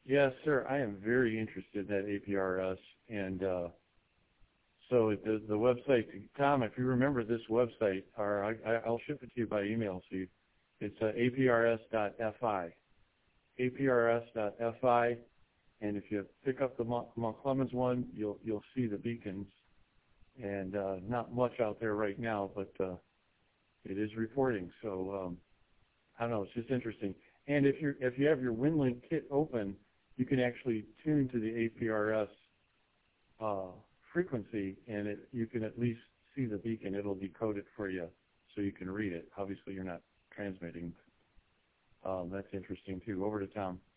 Yes, sir. I am very interested in that APRS, and so the website, Tom, if you remember this website, or I'll ship it to you by email. So it's aprs.fi, aprs.fi, and if you pick up the Mount Clemens one, you'll see the beacons, and not much out there right now, but it is reporting. So I don't know, it's just interesting. And if you have your WinLink kit open, you can actually tune to the APRS frequency, and you can at least see the beacon. It'll decode it for you so you can read it. Obviously, you're not transmitting. That's interesting, too. Over to Tom.